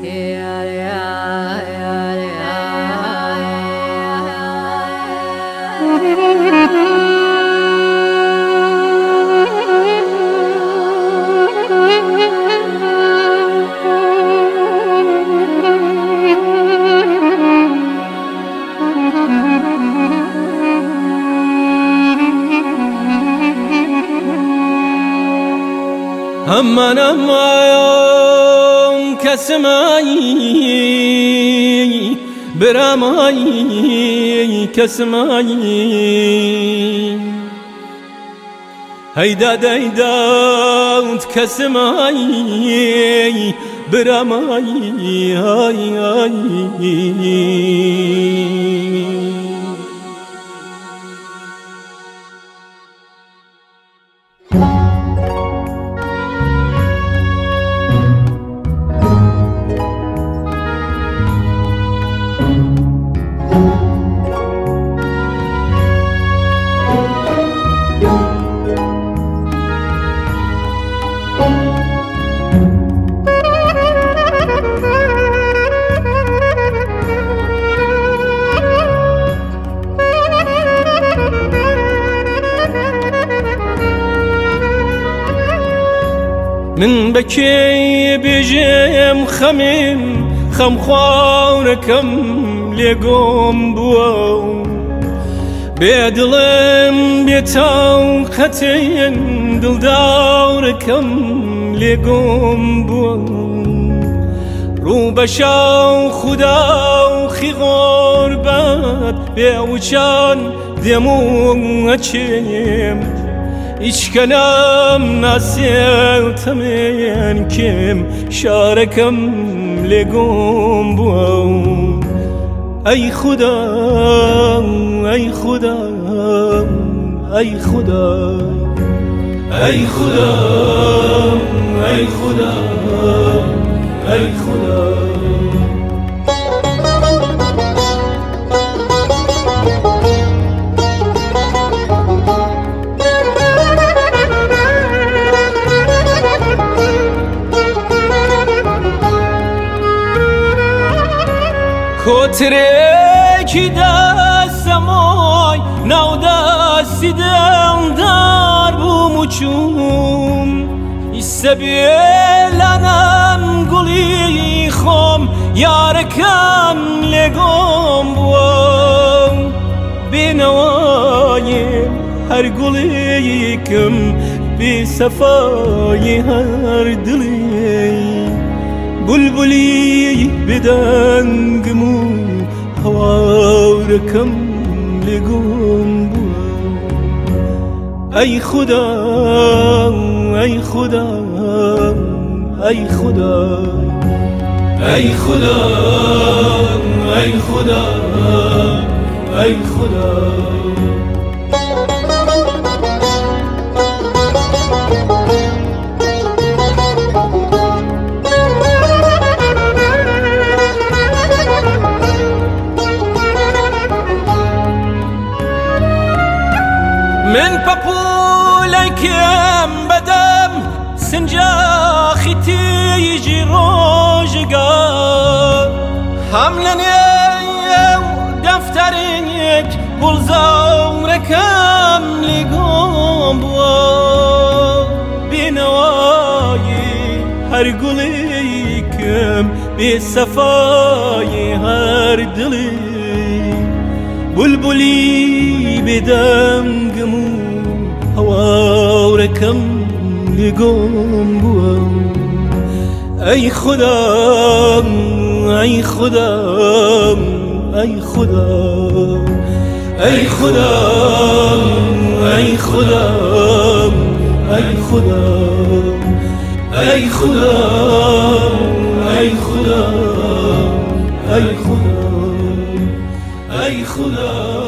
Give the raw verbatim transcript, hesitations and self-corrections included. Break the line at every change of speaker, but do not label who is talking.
Aman aman kesmeyi birameyi kesmeyi Heyda deyda kesmeyi birameyi ay ay من بكي بجيم خميم خم خواركم لقوم بو بيدلم بيتاو ختين دل داركم لقوم بو رو بشاو خداو خي غربت بيوچان دمو اچيم İç kelam nasiyeltemin kim şarekem legum bu Ey Khuda, ey Khuda, ey Khuda Ey Khuda, ey Khuda, ey Khuda Kotreki destemoy nav destidem dar bu muçum İstebiyelanem guli khom yarekam legom buam Binavayim her gulikim bi sefayı her dilim بلبلي بدنقمو هواركم لقوم بو أي خدا أي خدا أي خدا أي خدا أي خدا أي خدا من بابولكم بدم سنجاخي تيجي روجقا حملني دفترك بول زوركم لقوم بوا بنواي هر قليكم بصفاي هر دلي بلبلي بدمقمو هواركم لقوم بوا أي خدا أي خدا أي خدا أي خدا أي خدا أي خدا أي خدا أي خدا أي خدا أي خدا